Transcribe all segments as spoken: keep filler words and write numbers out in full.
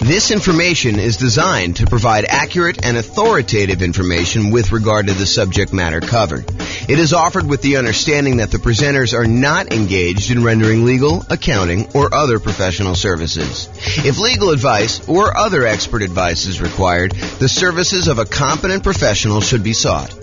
This information is designed to provide accurate and authoritative information with regard to the subject matter covered. It is offered with the understanding that the presenters are not engaged in rendering legal, accounting, or other professional services. If legal advice or other expert advice is required, the services of a competent professional should be sought.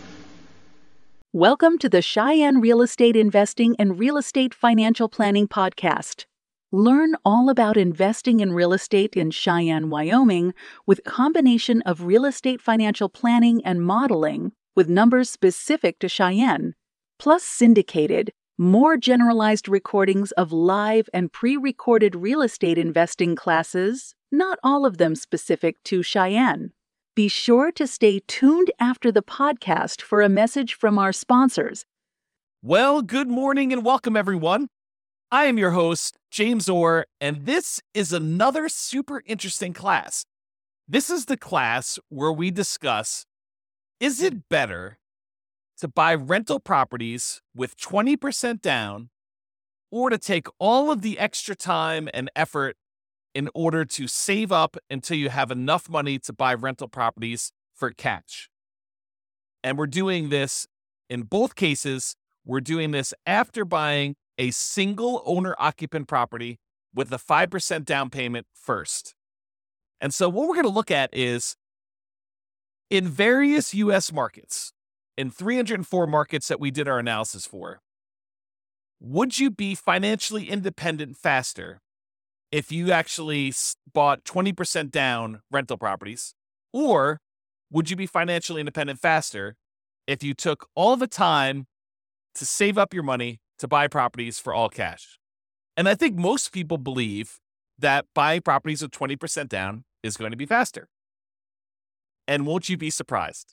Welcome to the Cheyenne Real Estate Investing and Real Estate Financial Planning Podcast. Learn all about investing in real estate in Cheyenne, Wyoming, with a combination of real estate financial planning and modeling with numbers specific to Cheyenne, plus syndicated, more generalized recordings of live and pre-recorded real estate investing classes, not all of them specific to Cheyenne. Be sure to stay tuned after the podcast for a message from our sponsors. Well, good morning and welcome, everyone. I am your host, James Orr, and this is another super interesting class. This is the class where we discuss, is it better to buy rental properties with twenty percent down or to take all of the extra time and effort in order to save up until you have enough money to buy rental properties for cash? And we're doing this in both cases. We're doing this after buying a single owner-occupant property with a five percent down payment first. And so what we're going to look at is, in various U S markets, in three hundred four markets that we did our analysis for, would you be financially independent faster if you actually bought twenty percent down rental properties? Or would you be financially independent faster if you took all the time to save up your money to buy properties for all cash? And I think most people believe that buying properties with twenty percent down is going to be faster. And won't you be surprised?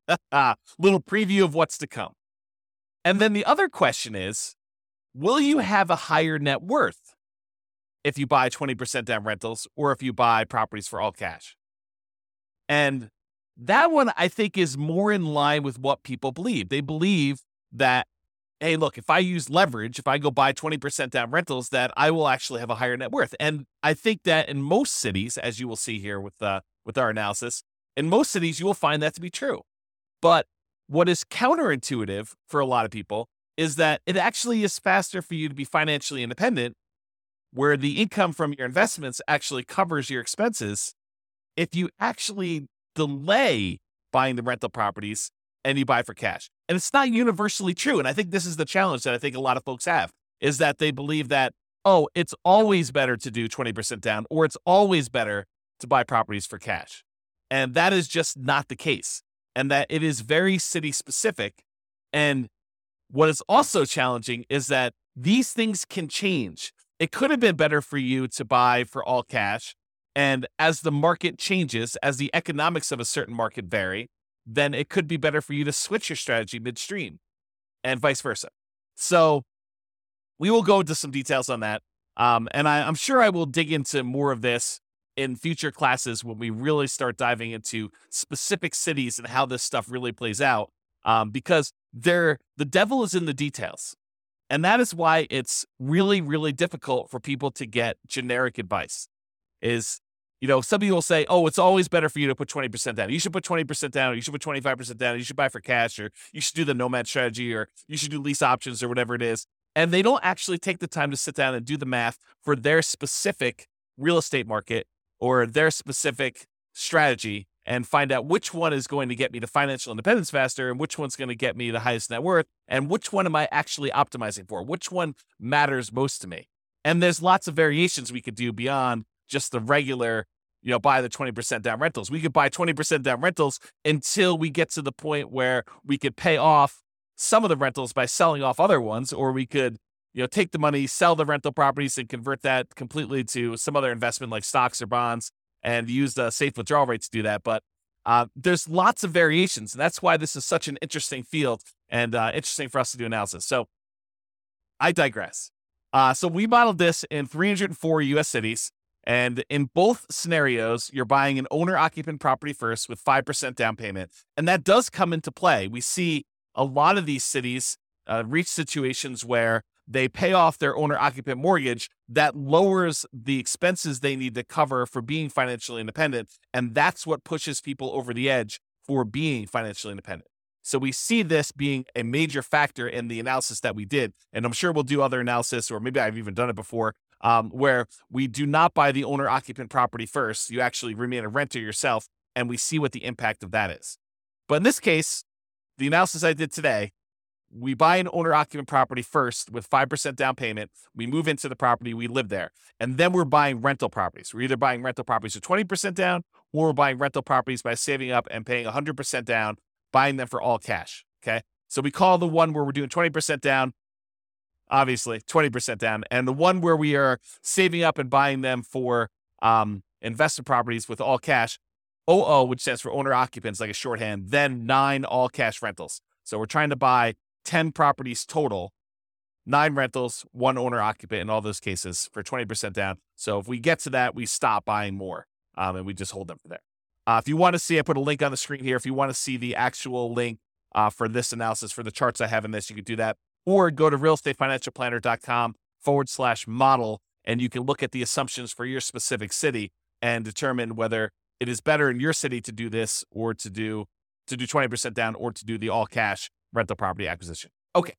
Little preview of what's to come. And then the other question is, will you have a higher net worth if you buy twenty percent down rentals or if you buy properties for all cash? And that one, I think, is more in line with what people believe. They believe that, hey, look, if I use leverage, if I go buy twenty percent down rentals, that I will actually have a higher net worth. And I think that in most cities, as you will see here with uh, with our analysis, in most cities, you will find that to be true. But what is counterintuitive for a lot of people is that it actually is faster for you to be financially independent, where the income from your investments actually covers your expenses, if you actually delay buying the rental properties and you buy for cash. And it's not universally true. And I think this is the challenge that I think a lot of folks have, is that they believe that, oh, it's always better to do twenty percent down, or it's always better to buy properties for cash. And that is just not the case. And that it is very city specific. And what is also challenging is that these things can change. It could have been better for you to buy for all cash. And as the market changes, as the economics of a certain market vary, then it could be better for you to switch your strategy midstream and vice versa. So we will go into some details on that. Um, and I, I'm sure I will dig into more of this in future classes when we really start diving into specific cities and how this stuff really plays out, um, because there, the devil is in the details. And that is why it's really, really difficult for people to get generic advice. Is, you know, some people say, oh, it's always better for you to put twenty percent down. You should put twenty percent down, or you should put twenty-five percent down, or you should buy for cash, or you should do the nomad strategy, or you should do lease options, or whatever it is. And they don't actually take the time to sit down and do the math for their specific real estate market or their specific strategy and find out which one is going to get me to financial independence faster and which one's going to get me the highest net worth and which one am I actually optimizing for? Which one matters most to me? And there's lots of variations we could do beyond just the regular, you know, buy the twenty percent down rentals. We could buy twenty percent down rentals until we get to the point where we could pay off some of the rentals by selling off other ones, or we could, you know, take the money, sell the rental properties and convert that completely to some other investment like stocks or bonds and use the safe withdrawal rate to do that. But uh, there's lots of variations. And that's why this is such an interesting field and uh, interesting for us to do analysis. So I digress. Uh, so we modeled this in three hundred four U S cities. And in both scenarios, you're buying an owner-occupant property first with five percent down payment. And that does come into play. We see a lot of these cities uh, reach situations where they pay off their owner-occupant mortgage. That lowers the expenses they need to cover for being financially independent, and that's what pushes people over the edge for being financially independent. So we see this being a major factor in the analysis that we did, and I'm sure we'll do other analysis, or maybe I've even done it before, um, where we do not buy the owner-occupant property first. You actually remain a renter yourself, and we see what the impact of that is. But in this case, the analysis I did today, we buy an owner-occupant property first with five percent down payment. We move into the property, we live there. And then we're buying rental properties. We're either buying rental properties with twenty percent down, or we're buying rental properties by saving up and paying one hundred percent down, buying them for all cash, okay? So we call the one where we're doing twenty percent down, obviously, twenty percent down. And the one where we are saving up and buying them for um, investment properties with all cash, O O, which stands for owner-occupants, like a shorthand, then nine all-cash rentals. So we're trying to buy ten properties total, nine rentals, one owner-occupant in all those cases for twenty percent down. So if we get to that, we stop buying more, um, and we just hold them for there. Uh, if you want to see, I put a link on the screen here. If you want to see the actual link uh, for this analysis, for the charts I have in this, you can do that. Or go to realestateFinancialPlanner.com forward slash model, and you can look at the assumptions for your specific city and determine whether it is better in your city to do this or to do to do twenty percent down or to do the all-cash rental property acquisition. Okay.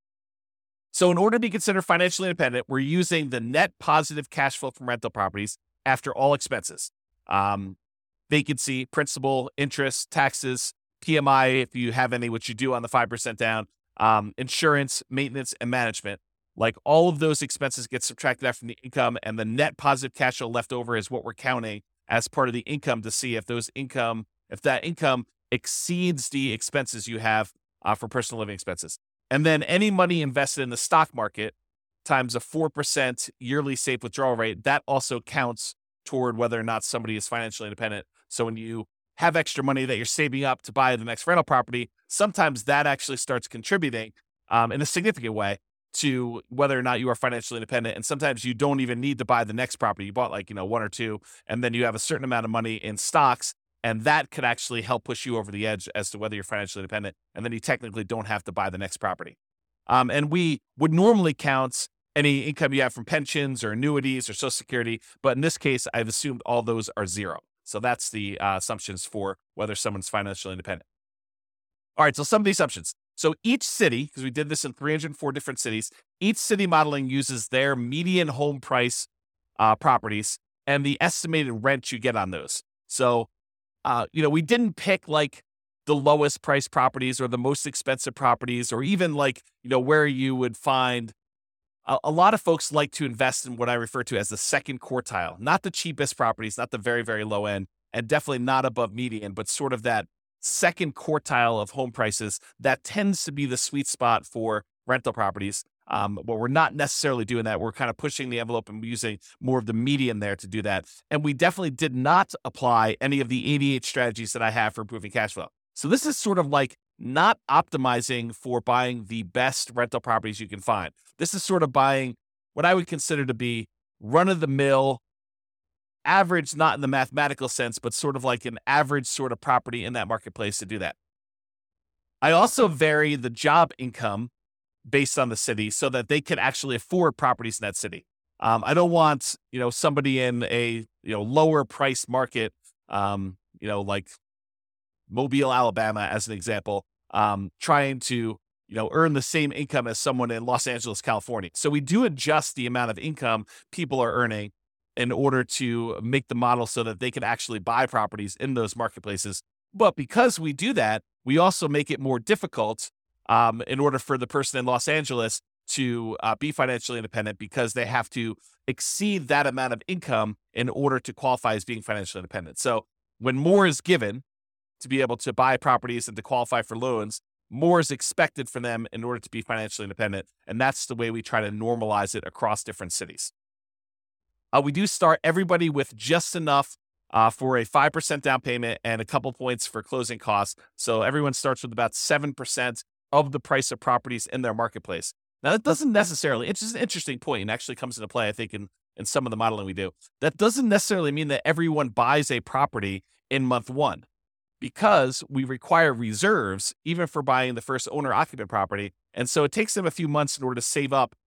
So in order to be considered financially independent, we're using the net positive cash flow from rental properties after all expenses. Um, vacancy, principal, interest, taxes, P M I, if you have any, which you do on the five percent down, um, insurance, maintenance, and management. Like all of those expenses get subtracted out from the income, and the net positive cash flow left over is what we're counting as part of the income to see if those income, if that income exceeds the expenses you have uh, for personal living expenses. And then any money invested in the stock market times a four percent yearly safe withdrawal rate, that also counts toward whether or not somebody is financially independent. So when you have extra money that you're saving up to buy the next rental property, sometimes that actually starts contributing um, in a significant way to whether or not you are financially independent. And sometimes you don't even need to buy the next property. You bought like, you know, one or two, and then you have a certain amount of money in stocks, and that could actually help push you over the edge as to whether you're financially independent. And then you technically don't have to buy the next property. Um, and we would normally count any income you have from pensions or annuities or Social Security, but in this case, I've assumed all those are zero. So that's the uh, assumptions for whether someone's financially independent. All right, so some of the assumptions. So each city, because we did this in three hundred four different cities, each city modeling uses their median home price uh, properties and the estimated rent you get on those. So, uh, you know, we didn't pick like the lowest price properties or the most expensive properties, or even like, you know, where you would find a, a lot of folks like to invest in what I refer to as the second quartile, not the cheapest properties, not the very, very low end, and definitely not above median, but sort of that second quartile of home prices. That tends to be the sweet spot for rental properties. Um, but we're not necessarily doing that. We're kind of pushing the envelope and using more of the median there to do that. And we definitely did not apply any of the eighty-eight strategies that I have for improving cash flow. So this is sort of like not optimizing for buying the best rental properties you can find. This is sort of buying what I would consider to be run-of-the-mill, average, not in the mathematical sense, but sort of like an average sort of property in that marketplace to do that. I also vary the job income based on the city so that they can actually afford properties in that city. Um, I don't want, you know, somebody in a, you know, lower price market, um, you know, like Mobile, Alabama, as an example, um, trying to, you know, earn the same income as someone in Los Angeles, California. So we do adjust the amount of income people are earning in order to make the model so that they can actually buy properties in those marketplaces. But because we do that, we also make it more difficult um, in order for the person in Los Angeles to uh, be financially independent, because they have to exceed that amount of income in order to qualify as being financially independent. So when more is given to be able to buy properties and to qualify for loans, more is expected from them in order to be financially independent. And that's the way we try to normalize it across different cities. Uh, we do start everybody with just enough uh, for a five percent down payment and a couple points for closing costs. So everyone starts with about seven percent of the price of properties in their marketplace. Now, that doesn't necessarily, it's just an interesting point and actually comes into play, I think, in, in some of the modeling we do. That doesn't necessarily mean that everyone buys a property in month one, because we require reserves even for buying the first owner-occupant property. And so it takes them a few months in order to save up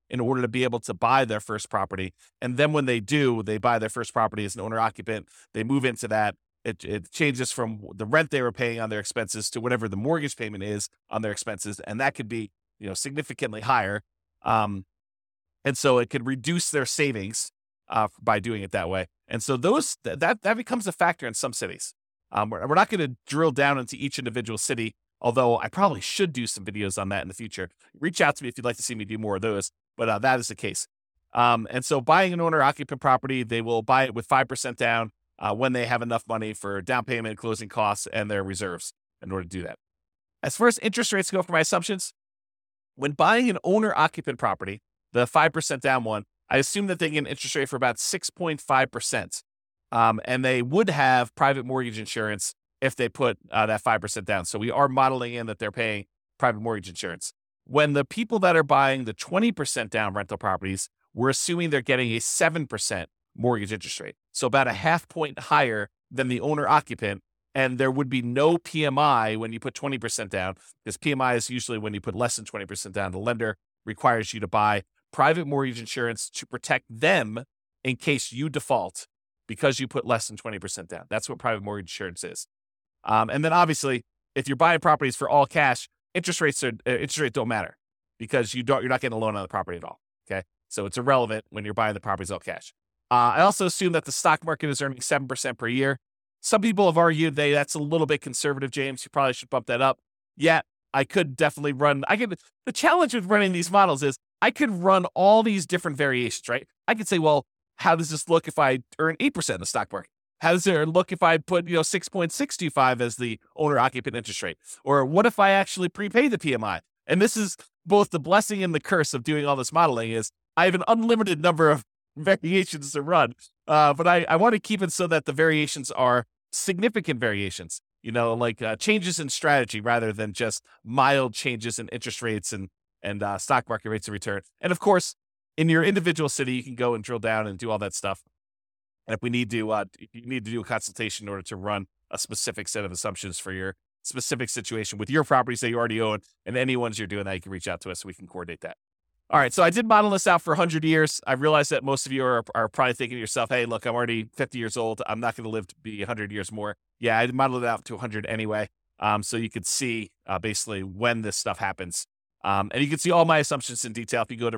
in order to be able to buy their first property. And then when they do, they buy their first property as an owner occupant, they move into that. It, it changes from the rent they were paying on their expenses to whatever the mortgage payment is on their expenses. And that could be, you know, significantly higher. Um, and so it could reduce their savings uh, by doing it that way. And so those th- that that becomes a factor in some cities. Um, we're, we're not going to drill down into each individual city, although I probably should do some videos on that in the future. Reach out to me if you'd like to see me do more of those, but uh, that is the case. Um, and so buying an owner-occupant property, they will buy it with five percent down uh, when they have enough money for down payment, closing costs, and their reserves in order to do that. As far as interest rates go for my assumptions, when buying an owner-occupant property, the five percent down one, I assume that they get an interest rate for about six point five percent. Um, and they would have private mortgage insurance if they put uh, that five percent down. So we are modeling in that they're paying private mortgage insurance. When the people that are buying the twenty percent down rental properties, we're assuming they're getting a seven percent mortgage interest rate. So about a half point higher than the owner occupant. And there would be no P M I when you put twenty percent down, because P M I is usually when you put less than twenty percent down. The lender requires you to buy private mortgage insurance to protect them in case you default because you put less than twenty percent down. That's what private mortgage insurance is. Um, and then obviously, if you're buying properties for all cash, interest rates are uh, interest rates don't matter because you don't you're not getting a loan on the property at all. Okay, so it's irrelevant when you're buying the properties all cash. Uh, I also assume that the stock market is earning seven percent per year. Some people have argued they that's a little bit conservative, James. You probably should bump that up. Yeah, I could definitely run. I could. The challenge with running these models is I could run all these different variations, right? I could say, well, how does this look if I earn eight percent in the stock market? How does it look if I put, you know, six point six two five as the owner occupant interest rate? Or what if I actually prepay the P M I? And this is both the blessing and the curse of doing all this modeling is I have an unlimited number of variations to run. Uh, but I, I want to keep it so that the variations are significant variations, you know, like uh, changes in strategy rather than just mild changes in interest rates and, and uh, stock market rates of return. And of course, in your individual city, you can go and drill down and do all that stuff. And if we need to, uh, if you need to do a consultation in order to run a specific set of assumptions for your specific situation with your properties that you already own and any ones you're doing that, you can reach out to us so we can coordinate that. All right, so I did model this out for one hundred years. I realize that most of you are, are probably thinking to yourself, hey, look, I'm already fifty years old. I'm not going to live to be one hundred years more. Yeah, I modeled it out to one hundred anyway, um, so you could see uh, basically when this stuff happens. Um, and you can see all my assumptions in detail if you go to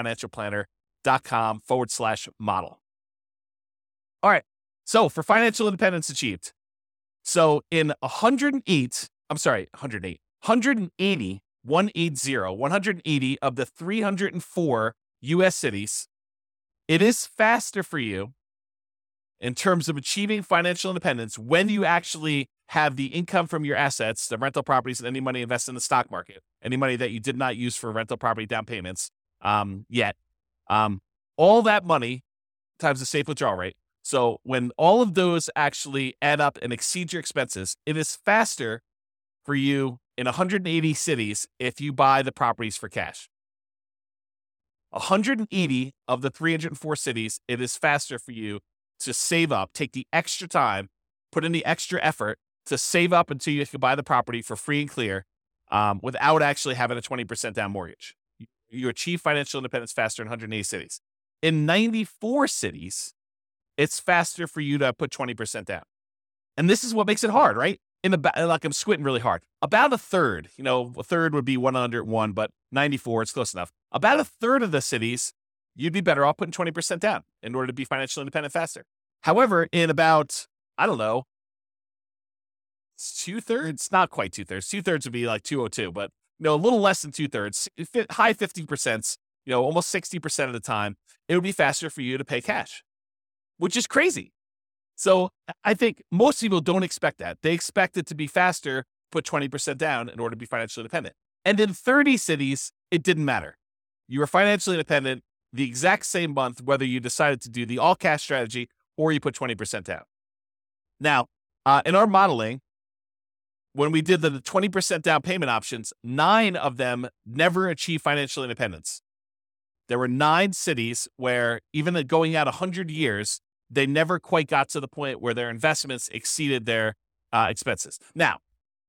realestatefinancialplanner.com forward slash model. All right, so for financial independence achieved. So in one hundred eight, I'm sorry, one hundred eight, one hundred eighty, one eighty, one hundred eighty of the three hundred four U S cities, it is faster for you in terms of achieving financial independence when you actually have the income from your assets, the rental properties, and any money invested in the stock market, any money that you did not use for rental property down payments um, yet. Um, all that money times the safe withdrawal rate. So when all of those actually add up and exceed your expenses, it is faster for you in one hundred eighty cities if you buy the properties for cash. one hundred eighty of the three hundred four cities, it is faster for you to save up, take the extra time, put in the extra effort to save up until you can buy the property for free and clear um, without actually having a twenty percent down mortgage. You, you achieve financial independence faster in one hundred eighty cities. In ninety-four cities, it's faster for you to put twenty percent down. And this is what makes it hard, right? In the like I'm squinting really hard. About a third, you know, a third would be one hundred one, but ninety-four, it's close enough. About a third of the cities, you'd be better off putting twenty percent down in order to be financially independent faster. However, in about, I don't know, two thirds, not quite two thirds. Two thirds would be like two oh two, but you know, a little less than two thirds, high fifty percent, you know, almost sixty percent of the time, it would be faster for you to pay cash, which is crazy. So I think most people don't expect that. They expect it to be faster, put twenty percent down in order to be financially independent. And in thirty cities, it didn't matter. You were financially independent the exact same month, whether you decided to do the all cash strategy or you put twenty percent down. Now, uh, in our modeling, when we did the twenty percent down payment options, nine of them never achieved financial independence. There were nine cities where even going out one hundred years, they never quite got to the point where their investments exceeded their uh, expenses. Now,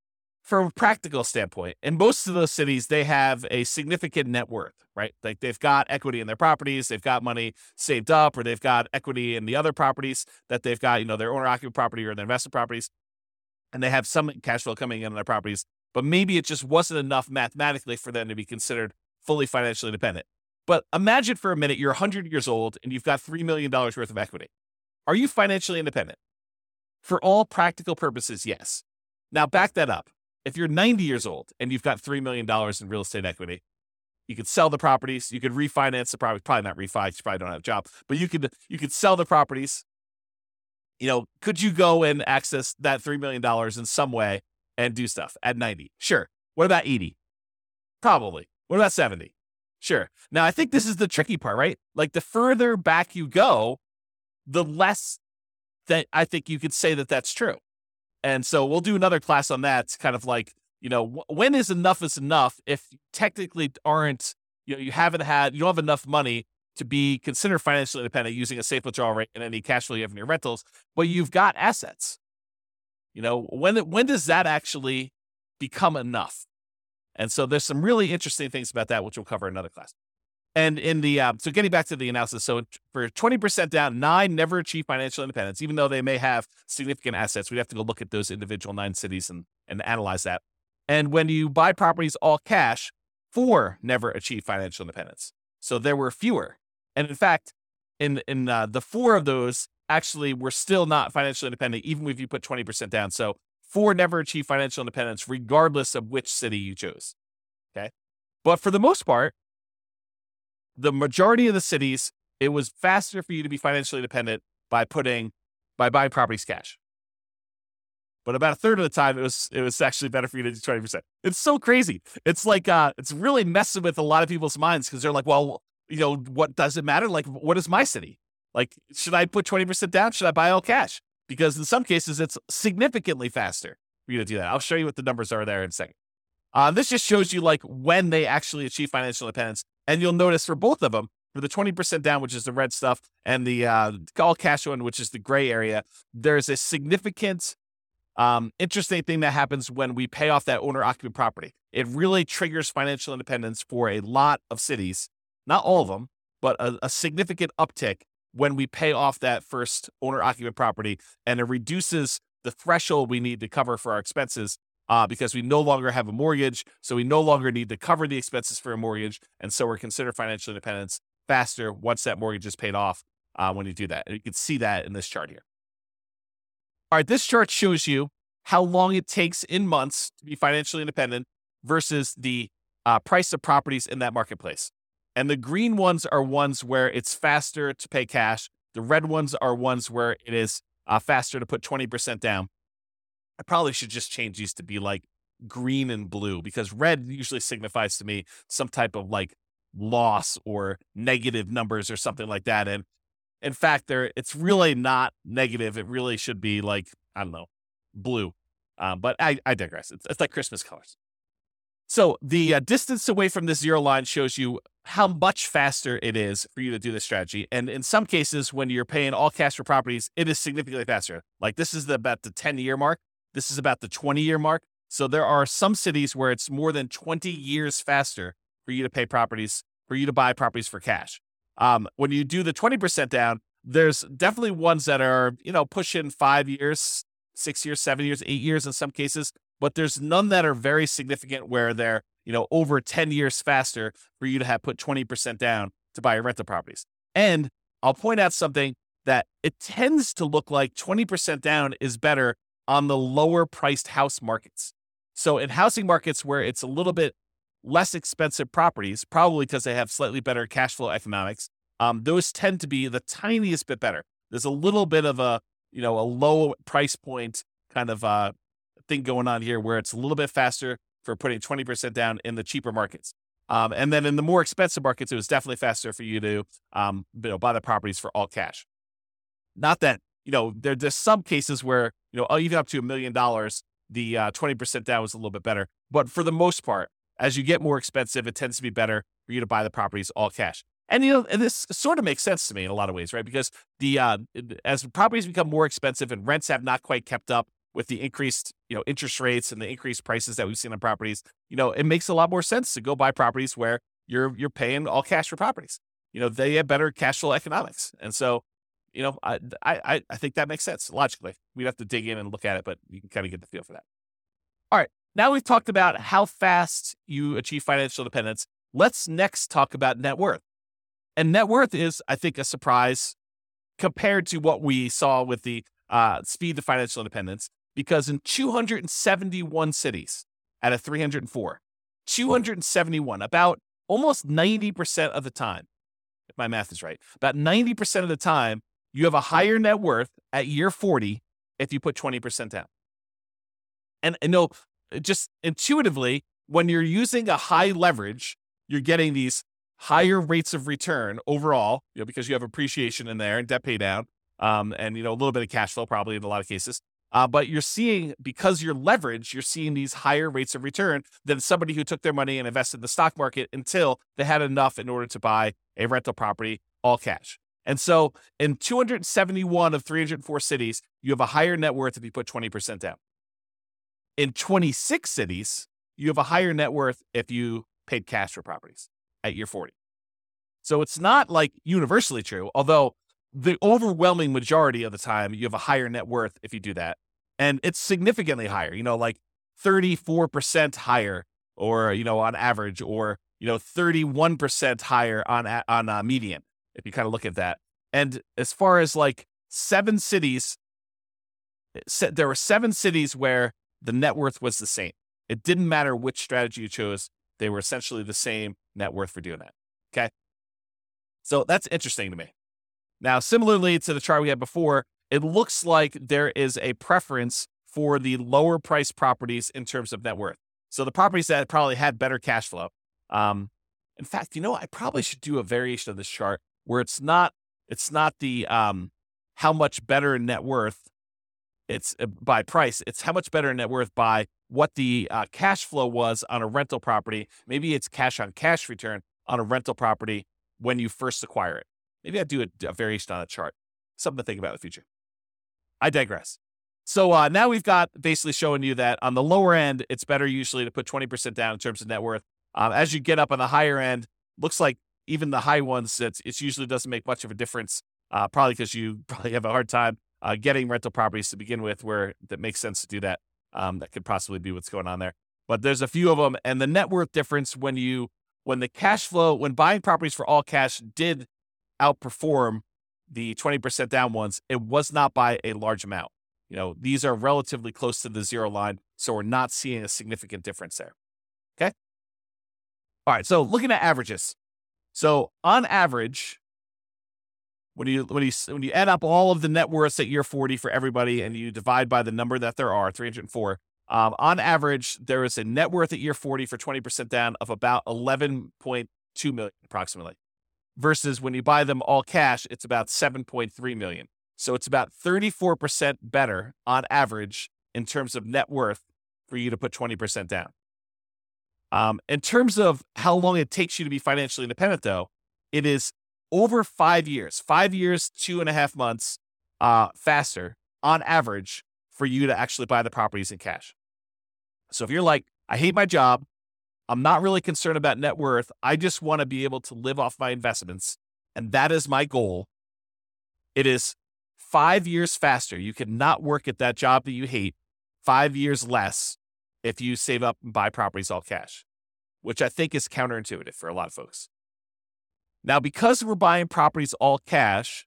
from a practical standpoint, in most of those cities, they have a significant net worth, right? Like they've got equity in their properties, they've got money saved up, or they've got equity in the other properties that they've got, you know, their owner-occupied property or their investment properties, and they have some cash flow coming in on their properties, but maybe it just wasn't enough mathematically for them to be considered fully financially independent. But imagine for a minute you're one hundred years old and you've got three million dollars worth of equity. Are you financially independent? For all practical purposes, yes. Now back that up. If you're ninety years old and you've got three million dollars in real estate equity, you could sell the properties, you could refinance the property, probably not refi, you probably don't have a job, but you could you could sell the properties. You know, could you go and access that three million dollars in some way and do stuff at ninety? Sure. What about eighty? Probably. What about seventy? Sure. Now, I think this is the tricky part, right? Like the further back you go, the less that I think you could say that that's true. And so we'll do another class on that. It's kind of like, you know, when is enough is enough if you technically aren't, you know, you haven't had, you don't have enough money to be considered financially independent using a safe withdrawal rate and any cash flow you have in your rentals, but you've got assets. You know, when when does that actually become enough? And so there's some really interesting things about that, which we'll cover in another class. And in the, uh, so getting back to the analysis, so for twenty percent down, nine never achieve financial independence, even though they may have significant assets. We'd have to go look at those individual nine cities and, and analyze that. And when you buy properties all cash, four never achieve financial independence. So there were fewer. And in fact, in, in uh, the four of those actually were still not financially independent, even if you put twenty percent down. So four never achieve financial independence, regardless of which city you chose. Okay. But for the most part, the majority of the cities, it was faster for you to be financially independent by putting, by buying properties cash. But about a third of the time, it was it was actually better for you to do twenty percent. It's so crazy. It's like, uh, it's really messing with a lot of people's minds because they're like, well, you know, what does it matter? Like, what is my city? Like, should I put twenty percent down? Should I buy all cash? Because in some cases, it's significantly faster for you to do that. I'll show you what the numbers are there in a second. Uh, this just shows you like when they actually achieve financial independence. And you'll notice for both of them, for the twenty percent down, which is the red stuff, and the uh, all cash one, which is the gray area, there's a significant, um, interesting thing that happens when we pay off that owner-occupied property. It really triggers financial independence for a lot of cities, not all of them, but a, a significant uptick when we pay off that first owner-occupied property, and it reduces the threshold we need to cover for our expenses uh, because we no longer have a mortgage, so we no longer need to cover the expenses for a mortgage, and so we're considered financial independence faster once that mortgage is paid off uh, when you do that. And you can see that in this chart here. All right, this chart shows you how long it takes in months to be financially independent versus the uh, price of properties in that marketplace. And the green ones are ones where it's faster to pay cash. The red ones are ones where it is uh, faster to put twenty percent down. I probably should just change these to be like green and blue because red usually signifies to me some type of like loss or negative numbers or something like that. And in fact, there it's really not negative. It really should be like, I don't know, blue. Um, but I, I digress. It's, it's like Christmas colors. So the uh, distance away from the zero line shows you how much faster it is for you to do this strategy. And in some cases, when you're paying all cash for properties, it is significantly faster. Like this is the, about the ten-year mark. This is about the twenty-year mark. So there are some cities where it's more than twenty years faster for you to pay properties, for you to buy properties for cash. Um, when you do the twenty percent down, there's definitely ones that are, you know, pushing five years, six years, seven years, eight years in some cases. But there's none that are very significant where they're, you know, over ten years faster for you to have put twenty percent down to buy your rental properties. And I'll point out something that it tends to look like twenty percent down is better on the lower priced house markets. So in housing markets where it's a little bit less expensive properties, probably because they have slightly better cash flow economics, um, those tend to be the tiniest bit better. There's a little bit of a, you know, a low price point kind of uh, thing going on here where it's a little bit faster for putting twenty percent down in the cheaper markets. Um, and then in the more expensive markets, it was definitely faster for you to um, you know, buy the properties for all cash. Not that, you know, there, there's some cases where, you know, even up to a million dollars, the uh, twenty percent down was a little bit better. But for the most part, as you get more expensive, it tends to be better for you to buy the properties all cash. And, you know, and this sort of makes sense to me in a lot of ways, right? Because the uh, as properties become more expensive and rents have not quite kept up with the increased, you know, interest rates and the increased prices that we've seen on properties, you know, it makes a lot more sense to go buy properties where you're you're paying all cash for properties. You know, they have better cash flow economics. And so, you know, I I I think that makes sense logically. We'd have to dig in and look at it, but you can kind of get the feel for that. All right. Now we've talked about how fast you achieve financial independence. Let's next talk about net worth. And net worth is, I think, a surprise compared to what we saw with the uh, speed to financial independence, because in two hundred seventy-one cities out of three hundred four, two hundred seventy-one, about almost ninety percent of the time, if my math is right, about ninety percent of the time, you have a higher net worth at year forty if you put twenty percent down. And, and no, just intuitively, when you're using a high leverage, you're getting these higher rates of return overall, you know, because you have appreciation in there and debt pay down, um, and, you know, a little bit of cash flow probably in a lot of cases. Uh, but you're seeing, because you're leveraged, you're seeing these higher rates of return than somebody who took their money and invested in the stock market until they had enough in order to buy a rental property all cash. And so in two hundred seventy-one of three hundred four cities, you have a higher net worth if you put twenty percent down. In twenty-six cities, you have a higher net worth if you paid cash for properties at year forty. So it's not like universally true, although the overwhelming majority of the time you have a higher net worth if you do that. And it's significantly higher, you know, like thirty-four percent higher, or, you know, on average, or, you know, thirty-one percent higher on, on uh, median, if you kind of look at that. And as far as like seven cities, there were seven cities where the net worth was the same. It didn't matter which strategy you chose. They were essentially the same net worth for doing that. Okay. So that's interesting to me. Now, similarly to the chart we had before, it looks like there is a preference for the lower priced properties in terms of net worth. So the properties that probably had better cash flow. Um, in fact, you know, I probably should do a variation of this chart where it's not, it's not the, um, how much better net worth it's uh, by price. It's how much better net worth by what the uh, cash flow was on a rental property. Maybe it's cash on cash return on a rental property when you first acquire it. Maybe I'd do a, a variation on a chart. Something to think about in the future. I digress. So uh, now we've got basically showing you that on the lower end, it's better usually to put twenty percent down in terms of net worth. Um, as you get up on the higher end, looks like even the high ones, it's, it usually doesn't make much of a difference, uh, probably because you probably have a hard time uh, getting rental properties to begin with where that makes sense to do that. Um, that could possibly be what's going on there. But there's a few of them. And the net worth difference when you, when the cash flow, when buying properties for all cash did outperform the twenty percent down ones, it was not by a large amount. You know, these are relatively close to the zero line, so we're not seeing a significant difference there. Okay? All right, so looking at averages. So on average, when you when you when you add up all of the net worths at year forty for everybody and you divide by the number that there are, three hundred four, um, on average, there is a net worth at year forty for twenty percent down of about eleven point two million approximately. Versus when you buy them all cash, it's about seven point three million. So it's about thirty-four percent better on average in terms of net worth for you to put twenty percent down. Um, in terms of how long it takes you to be financially independent, though, it is over five years, five years, two and a half months uh, faster on average for you to actually buy the properties in cash. So if you're like, I hate my job, I'm not really concerned about net worth, I just want to be able to live off my investments, and that is my goal, it is five years faster. You cannot work at that job that you hate five years less if you save up and buy properties all cash, which I think is counterintuitive for a lot of folks. Now, because we're buying properties all cash,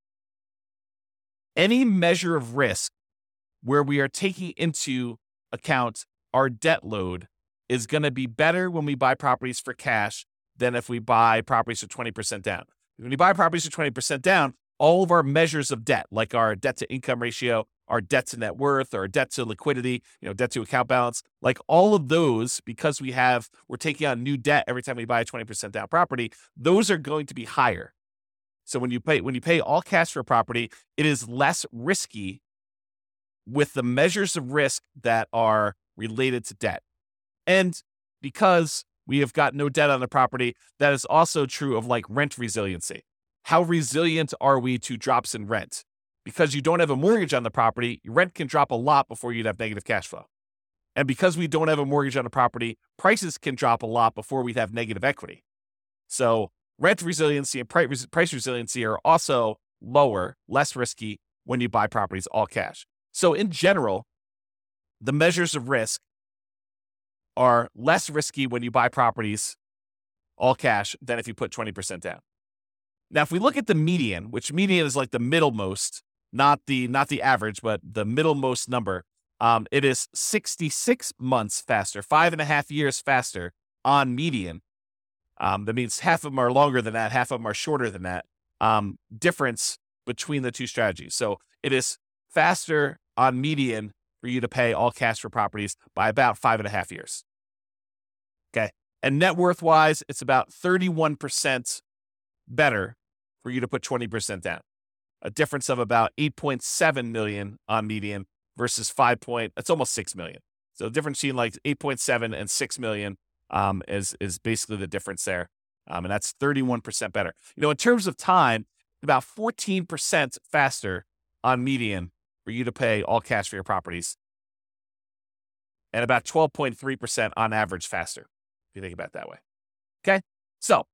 any measure of risk where we are taking into account our debt load is going to be better when we buy properties for cash than if we buy properties for twenty percent down. When you buy properties for twenty percent down, all of our measures of debt, like our debt to income ratio, our debt to net worth, or debt to liquidity, you know, debt to account balance, like all of those, because we have, we're taking on new debt every time we buy a twenty percent down property, those are going to be higher. So when you pay, when you pay all cash for a property, it is less risky with the measures of risk that are related to debt. And because we have got no debt on the property, that is also true of like rent resiliency. How resilient are we to drops in rent? because you don't have a mortgage on the property, your rent can drop a lot before you'd have negative cash flow. And because we don't have a mortgage on the property, prices can drop a lot before we'd have negative equity. So rent resiliency and price resiliency are also lower, less risky when you buy properties all cash. So in general, the measures of risk are less risky when you buy properties all cash than if you put twenty percent down. Now, if we look at the median, which median is like the middlemost, not the not the average, but the middlemost number, um, it is sixty-six months faster, five and a half years faster on median. Um, that means half of them are longer than that, half of them are shorter than that. Um, difference between the two strategies. So it is faster on median for you to pay all cash for properties by about five and a half years. Okay. And net worth wise, it's about thirty-one percent better for you to put twenty percent down. A difference of about eight point seven million on median versus five point, it's almost six million. So the difference between like eight point seven and six million um, is, is basically the difference there. Um, and that's thirty-one percent better. You know, in terms of time, about fourteen percent faster on median for you to pay all cash for your properties. And about twelve point three percent on average faster, if you think about it that way. Okay. So,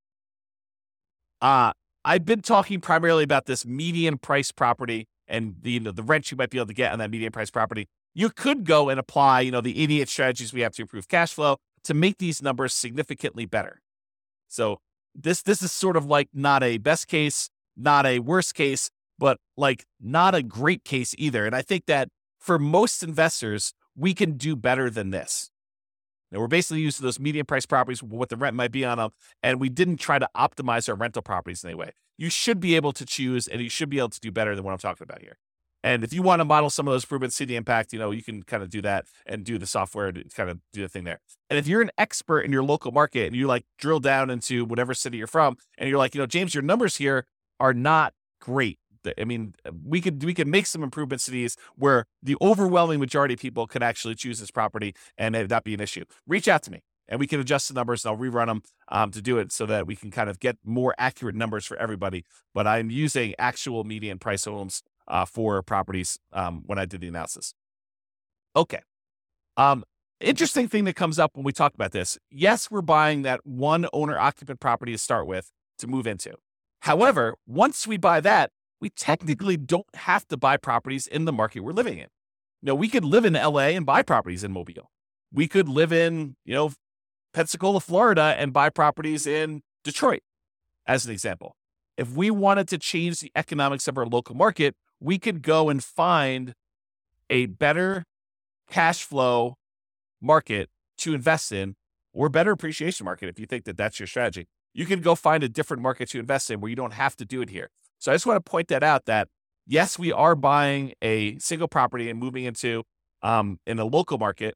uh, I've been talking primarily about this median price property and the, you know, the rent you might be able to get on that median price property. You could go and apply, you know, the eighty-eight strategies we have to improve cash flow to make these numbers significantly better. So this, this is sort of like not a best case, not a worst case, but like not a great case either. And I think that for most investors, we can do better than this. Now, we're basically using those median price properties, what the rent might be on them, and we didn't try to optimize our rental properties in any way. You should be able to choose, and you should be able to do better than what I'm talking about here. And if you want to model some of those improvements, see the impact, you know, you can kind of do that and do the software to kind of do the thing there. And if you're an expert in your local market and you like drill down into whatever city you're from, and you're like, you know, James, your numbers here are not great. I mean, we could we could make some improvements to these where the overwhelming majority of people could actually choose this property and that be an issue. Reach out to me and we can adjust the numbers and I'll rerun them um, to do it so that we can kind of get more accurate numbers for everybody. But I'm using actual median price homes uh, for properties um, when I did the analysis. Okay. Um, interesting thing that comes up when we talk about this. Yes, we're buying that one owner occupant property to start with to move into. However, once we buy that, we technically don't have to buy properties in the market we're living in. You know, we could live in L A and buy properties in Mobile. We could live in, you know, Pensacola, Florida and buy properties in Detroit, as an example. If we wanted to change the economics of our local market, we could go and find a better cash flow market to invest in or better appreciation market if you think that that's your strategy. You can go find a different market to invest in where you don't have to do it here. So I just want to point that out that, yes, we are buying a single property and moving into um, in a local market.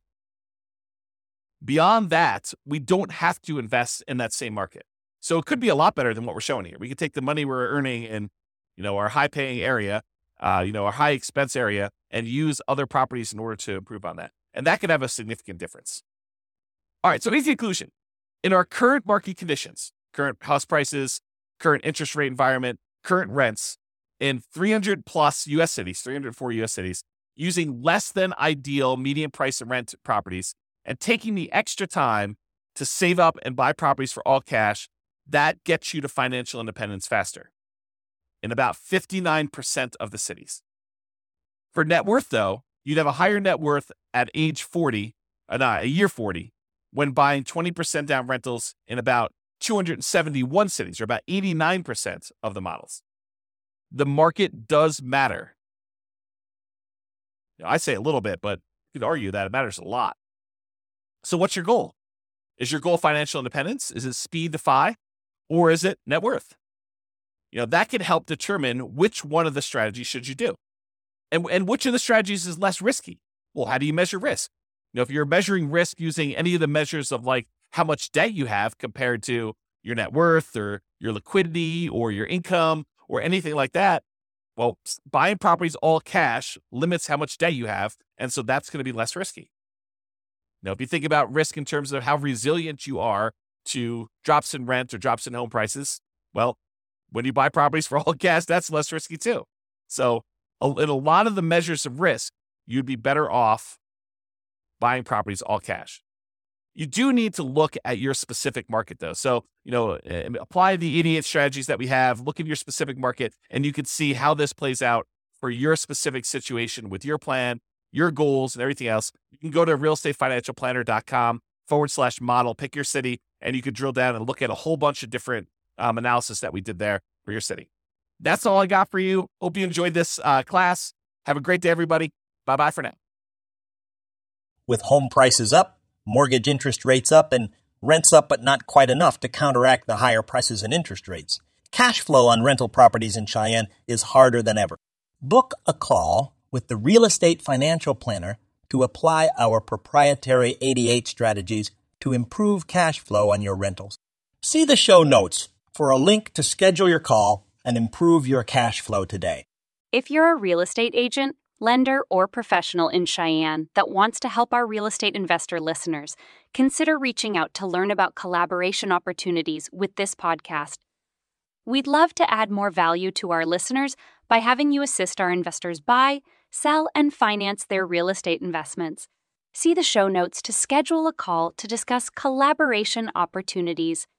Beyond that, we don't have to invest in that same market. So it could be a lot better than what we're showing here. We could take the money we're earning in, you know, our high-paying area, uh, you know, our high-expense area, and use other properties in order to improve on that. And that could have a significant difference. All right, so easy conclusion. In our current market conditions, current house prices, current interest rate environment, current rents in three hundred plus U S cities, three hundred four U S cities, using less than ideal median price and rent properties and taking the extra time to save up and buy properties for all cash, that gets you to financial independence faster in about fifty-nine percent of the cities. For net worth, though, you'd have a higher net worth at age forty, uh, not a year forty, when buying twenty percent down rentals in about two hundred seventy-one cities, or about eighty-nine percent of the models. The market does matter. You know, I say a little bit, but you could argue that it matters a lot. So what's your goal? Is your goal financial independence? Is it speed to F I? Or is it net worth? You know, that can help determine which one of the strategies should you do. And, and which of the strategies is less risky? Well, how do you measure risk? You know, if you're measuring risk using any of the measures of like how much debt you have compared to your net worth or your liquidity or your income or anything like that, well, buying properties all cash limits how much debt you have. And so that's going to be less risky. Now, if you think about risk in terms of how resilient you are to drops in rent or drops in home prices, well, when you buy properties for all cash, that's less risky too. So a, in a lot of the measures of risk, you'd be better off buying properties all cash. You do need to look at your specific market, though. So, you know, apply the eighty-eight strategies that we have, look at your specific market, and you can see how this plays out for your specific situation with your plan, your goals, and everything else. You can go to realestatefinancialplanner.com forward slash model, pick your city, and you can drill down and look at a whole bunch of different um, analysis that we did there for your city. That's all I got for you. Hope you enjoyed this uh, class. Have a great day, everybody. Bye-bye for now. With home prices up, mortgage interest rates up, and rents up but not quite enough to counteract the higher prices and interest rates, cash flow on rental properties in Cheyenne is harder than ever. Book a call with the Real Estate Financial Planner to apply our proprietary eighty-eight strategies to improve cash flow on your rentals. See the show notes for a link to schedule your call and improve your cash flow today. If you're a real estate agent, lender, or professional in Cheyenne that wants to help our real estate investor listeners, consider reaching out to learn about collaboration opportunities with this podcast. We'd love to add more value to our listeners by having you assist our investors buy, sell, and finance their real estate investments. See the show notes to schedule a call to discuss collaboration opportunities.